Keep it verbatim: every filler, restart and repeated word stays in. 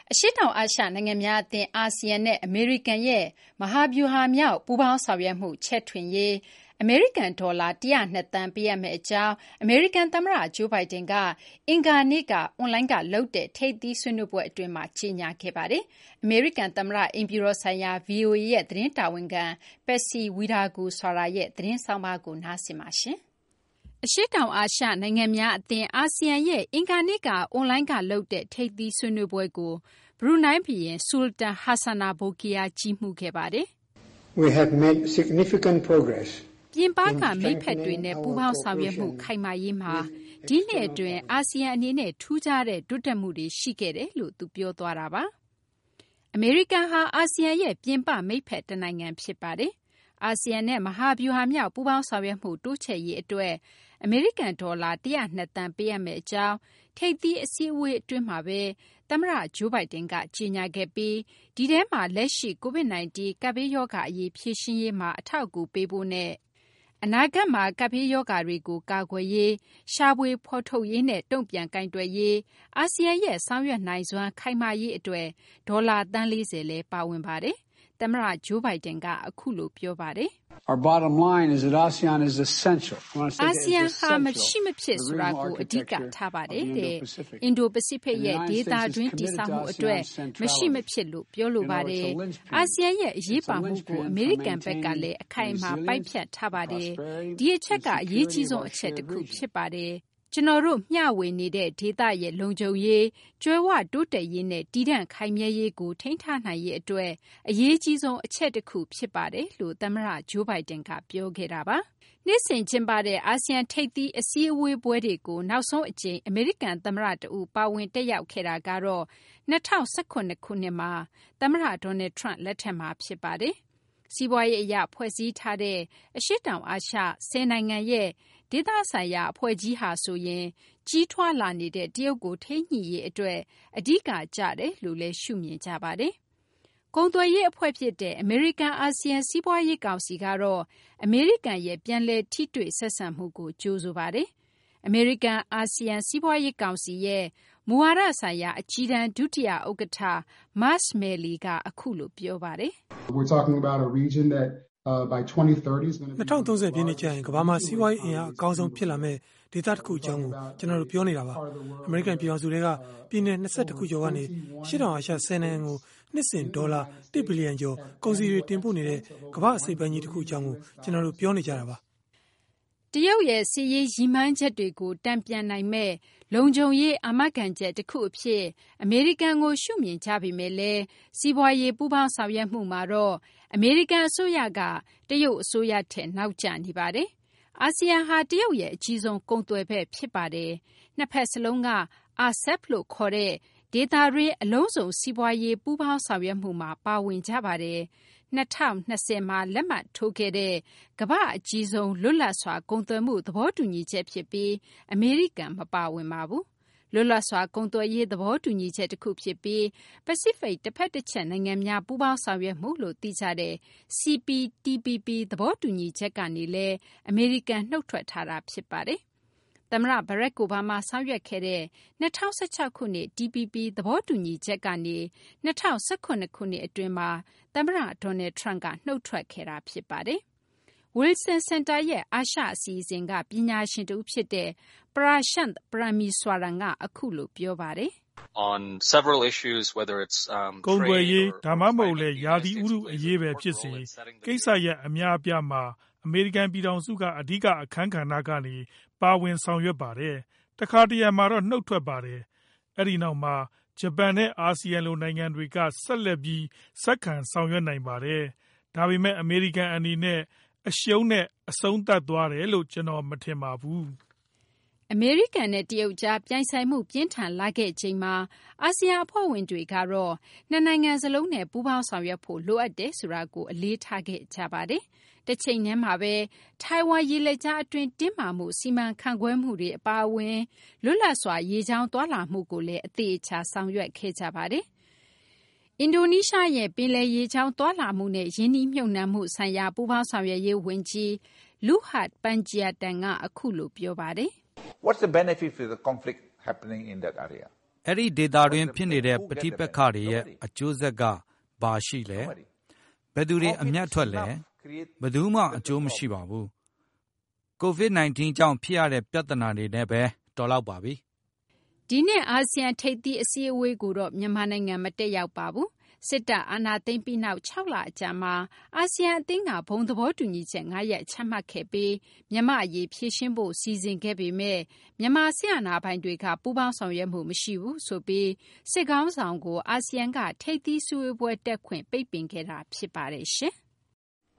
အရှေ့တောင်အာရှနိုင်ငံများအသင်းအာဆီယံနဲ့အမေရိကန်ရဲ့မဟာဗျူဟာမြောက်ပူးပေါင်းဆောင်ရွက်မှုချဲ့ထွင်ရေးအမေရိကန်ဒေါ်လာ၁၀၂သန်းပေးအပ်မယ့်အကြောင်းအမေရိကန်သမ္မတဂျိုးဘိုင်ဒန်ကအင်္ဂါနေ့ကအွန်လိုင်းကလုပ်တဲ့ထိပ်သီးဆွေးနွေးပွဲအတွင်းမှာကြေညာခဲ့ပါတယ်။အမေရိကန်သမ္မတအိမ်ဖြူတော်ဆိုင်ရာ ဗွီအိုအေ ရဲ့သတင်းတာဝန်ခံပတ်စီဝီဒါဂူဆွာရာရဲ့သတင်းဆောင်းပါးကိုနားဆင်ပါရှင်။အရှေ့တောင်အာရှနိုင်ငံများအသင်းအာဆီယံရဲ့အင်္ဂါနေ့ကအွန်လိုင်းကလုပ်တဲ့ထိပ်သီးဆွေးနွေးပွဲကိုဘရူနိုင်းဘုရင်ဆူလ်တန်ဟာဆာနာဘိုကီယာကြီးမှုခဲ့ပါတယ်။ We have made significant progress. ပြင်ပကမိတ်ဖက်တွေနဲ့ပူးပေါင်းဆောင်ရွက်မှုခိုင်မာရေးမှာဒီနှစ်အတွင်းအာဆီယံအနေနဲ့ထူးခြားတဲ့တိုးတက်မှုတွေရှိခဲ့တယ်လို့သူပြောသွားတာပါ။အမေရိကန်ဟာအာဆီယံရဲ့ပြင်ပမိတ်ဖက်တနိုင်ငံဖြစ်ပါတယ်။အာဆီယံနဲ့မဟာဗျူဟာမြောက်ပူးပေါင်းဆောင်ရွက်မှုတိုးချဲ့ရေးအတွက်အမေရိကန်ဒေါ်လာ၁၀၂သန်းပေးအပ်မယ့်အကြောင်းထိပ်သီးအစည်းအဝေးအတွင်းမှာပဲသမ္မတဂျိုးဘိုင်ဒန်ကကြေညာခဲ့ပြီးဒီထဲမှာလက်ရှိ ကိုဗစ် ၁၉ ကပ်ဘေးရောဂါအရေးဖြေရှင်းရေးမှာအထောက်အကူပေးဖို့နဲ့အနာဂတ်မှာကပ်ဘေးရောဂါတွေကိုကာကွယ်ရေးရှာဖွေဖော်ထုတ်ရေးနဲ့တုံ့ပြန်ကိုင်တွယ်ရေးအာဆီယံရဲ့ဆောင်ရွက်နိုင်စွမ်းခိုင်မာရေးအတွက်ဒေါ်လာသန်း၄၀လည်းပါဝင်ပါတယ်။သမ္မတဂျိုးဘိုင်ဒန်ကအခုလိုပြောပါတယ်။ Our bottom line is that ASEAN is essential. အာဆီယံဟာမရှိမဖြစ်ဆိုတာကိုအဓိကထားပါတယ်တဲ့အင်ဒိုပစိဖိတ်ရဲ့ဒေသတွင်းတည်ဆောက်မှုအတွက်မရှိမဖြစ်လို့ပြောလိုပါတယ်အာဆီယံရဲ့အရေးပါမှုကိုအမေရိကန်ဘက်ကလည်းအခိုင်အမာပိုက်ဖြတ်ထားပါတယ်ဒီအချက်ကအရေးကြီးဆုံးအချက်တစ်ခုဖြစ်ပါတယ်ကျွန်တော်တို့မျှဝေနေတဲ့ဒေသရဲ့လုံခြုံရေးကျွဲဝတိုးတက်ရေးနဲ့တည်တံ့ခိုင်မြဲရေးကိုထိန်းထားနိုင်ရေးအတွက်အရေးကြီးဆုံးအချက်တစ်ခုဖြစ်ပါတယ်လို့သမ္မတဂျိုးဘိုင်ဒန်ကပြောခဲ့တာပါ။နှစ်စဉ်ကျင်းပတဲ့အာဆီယံထိပ်သီးအစည်းအဝေးပွဲတွေကိုနောက်ဆုံးအကြိမ်အမေရိကန်သမ္မတတဦးပါဝင်တက်ရောက်ခဲ့တာကတော့၂၀၁၇ခုနှစ်မှာသမ္မတဒေါ်နယ်ထရန့်လက်ထက်မှာဖြစ်ပါတယ်။စီးပွားရေးအရဖွဲ့စည်းထားတဲ့အရှေ့တောင်အာရှဆယ်နိုင်ငံရဲ့ဒေသဆိုင်ရာအဖွဲ့ကြီးဟာဆိုရင်ကြီးထွားလာနေတဲ့တရုတ်ကိုထိန်းညှိရေးအတွက်အဓိကကျတယ်လို့လည်းရှုမြင်ကြပါတယ်။ကုန်သွယ်ရေးအဖွဲ့ဖြစ်တဲ့အမေရိကန်အာဆီယံစီးပွားရေးကောင်စီကတော့အမေရိကန်ရဲ့ပြန်လည်ထိတွေ့ဆက်ဆံမှုကိုကြိုဆိုပါတယ်။အမေရိကန်အာဆီယံစီးပွားရေးကောင်စီရဲ့မူဝါဒဆိုင်ရာအကြီးတန်းဒုတိယဥက္ကဋ္ဌမတ်စ်မယ်လီကအခုလိုပြောပါတယ်။ We're talking about a region that Uh, by twenty thirty is going to be ၂၀၃၀ပြည့်နှစ်ကျရင်ကမ္ဘာမှာစီးပွားရေးအင်အားအကောင်းဆုံးဖြစ်လာမဲ့ဒေသတစ်ခုအကြောင်းကိုကျွန်တော်တို့ပြောနေတာပါအမေရိကန်ပြည်ထောင်စုတွေကပြည်내၂၁ခုကျော်ကနေရှေ့တောင်အာရှဆယ်နိုင်ငံကိုနှစ်စဉ်ဒေါ်လာတစ်ဘီလီယံကျော်ကုန်စည်တွေတင်ပို့နေတဲ့ကမ္ဘာအစိပ်ပိုင်းကြီးတစ်ခုအကြောင်းကိုကျွန်တော်တို့ပြောနေကြတာပါတရုတ်ရဲ့စီးရေးရည်မှန်းချက်တွေကိုတံပြန်နိုင်မဲ့လုံခြုံရေးအာမခံချက်တစ်ခုအဖြစ်အမေရိကန်ကိုရှုမြင်ကြပေမဲ့လည်းစီးပွားရေးပူးပေါင်းဆောင်ရွက်မှုမှာတော့အမေရိကန်အစိုးရကတရုတ်အစိုးရထက်နောက်ကျနေပါတယ်။အာဆီယံဟာတရုတ်ရဲ့အကြီးဆုံးကုန်သွယ်ဘက်ဖြစ်ပါတယ်။နှစ်ဖက်စလုံးက အာဆက်ဖ် လို့ခေါ်တဲ့ဒေသတွင်းအလုံးစုံစီးပွားရေးပူးပေါင်းဆောင်ရွက်မှုမှာပါဝင်ကြပါတယ်။၂၀၂၀မှာလက်မှတ်ထိုးခဲ့တဲ့ကမ္ဘာအကြီးဆုံးလွတ်လပ်စွာကုန်သွယ်မှုသဘောတူညီချက်ဖြစ်ပြီးအမေရိကန်မပါဝင်ပါဘူး။လွတ်လပ်စွာကုန်သွယ်ရေးသဘောတူညီချက်တစ်ခုဖြစ်ပြီးပစိဖိတ်တစ်ဖက်တစ်ချက်နိုင်ငံများပူးပေါင်းဆောင်ရွက်မှုလို့သိကြတဲ့ စီ ပီ တီ ပီ ပီ သဘောတူညီချက်ကနေလည်းအမေရိကန်နှုတ်ထွက်ထားတာဖြစ်ပါတယ်။သမ္မတဘရက်အိုဘားမားဆောင်ရွက်ခဲ့တဲ့၂၀၁၆ခုနှစ် တီ ပီ ပီ သဘောတူညီချက်ကနေ၂၀၁၇ခုနှစ်အတွင်းမှာသမ္မတဒေါ်နယ်ထရန့်ကနှုတ်ထွက်ခဲ့တာဖြစ်ပါတယ်။ Wilson Center ရဲ့အာရှအစီအစဉ်ကပညာရှင်တဦးဖြစ်တဲ့ပရာရှန့်ပရမီဆွာရန်ကအခုလိုပြောပါတယ်။ On several issues whether it's um ကုန်သွယ်ရေးဒါမှမဟုတ်လေရာသီဥတုအရေးပဲဖြစ်စေကိစ္စရပ်အများအပြားမှာအမေရိကန်ပြည်ထောင်စုကအဓိကအခန်းကဏ္ဍကနေပါဝင်ဆောင်ရွက်ပါတယ်တခါတရံမှာတော့နှုတ်ထွက်ပါတယ်အဲ့ဒီနောက်မှာဂျပန်နဲ့အာဆီယံလိုနိုင်ငံတွေကဆက်လက်ပြီးဆက်ခံဆောင်ရွက်နိုင်ပါတယ်ဒါပေမဲ့အမေရိကန်အနေနဲ့အရှုံးနဲ့အဆုံးသတ်သွားတယ်လို့ကျွန်တော်မထင်ပါဘူးအမေရိကန်နဲ့တရုတ်ကြားပြိုင်ဆိုင်မှုပြင်းထန်လာခဲ့ချိန်မှာအာဆီယံအဖွဲ့ဝင်တွေကတော့နှစ်နိုင်ငံစလုံးနဲ့ပူးပေါင်းဆောင်ရွက်ဖို့လိုအပ်တယ်ဆိုတာကိုအလေးထားခဲ့ကြပါတယ်။တစ်ချိန်တည်းမှာပဲထိုင်ဝမ်ရေလက်ကြားအတွင်းတင်းမာမှုစီမံခန့်ခွဲမှုတွေအပါအဝင်လွတ်လပ်စွာရေကြောင်းသွားလာမှုကိုလည်းအသေးအချာဆောင်ရွက်ခဲ့ကြပါတယ်။အင်ဒိုနီးရှားရဲ့ပင်လယ်ရေကြောင်းသွားလာမှုနဲ့ယင်းနှီးမြှုပ်နှံမှုဆိုင်ရာပူးပေါင်းဆောင်ရွက်ရေးဝန်ကြီးလူဟတ်ပန်ဂျီယာတန်ကအခုလိုပြောပါတယ်။ What's the benefit for the conflict happening in that area? အဲ့ဒီဒေတာတွင်ဖြစ်နေတဲ့ပဋိပက္ခတွေရဲ့အကျိုးဆက်ကဘာရှိလဲဘယ်သူတွေအမျက်ထွက်လဲဘယ်သူမှအကျိုးမရှိပါဘူးကိုဗစ် ၁၉ ကြောင့်ဖြစ်ရတဲ့ပြဿနာတွေနဲ့ပဲတော်လောက်ပါပြီဒီနှစ်အာဆီယံထိပ်သီးအစည်းအဝေးကိုတော့မြန်မာနိုင်ငံမတက်ရောက်ပါဘူးစစ်တပ်အာဏာသိမ်းပြီးနောက်၆လအကြာမှာအာဆီယံအသင်းကဘုံသဘောတူညီချက်၅ရပ်ချမှတ်ခဲ့ပြီးမြန်မာအရေးဖြေရှင်းဖို့စီစဉ်ခဲ့ပေမဲ့မြန်မာစစ်အာဏာပိုင်တွေကပူးပေါင်းဆောင်ရွက်မှုမရှိဘူးဆိုပြီးစစ်ခေါင်းဆောင်ကိုအာဆီယံကထိပ်သီးစည်းဝေးပွဲတက်ခွင့်ပိတ်ပင်ခဲ့တာဖြစ်ပါတယ်ရှင်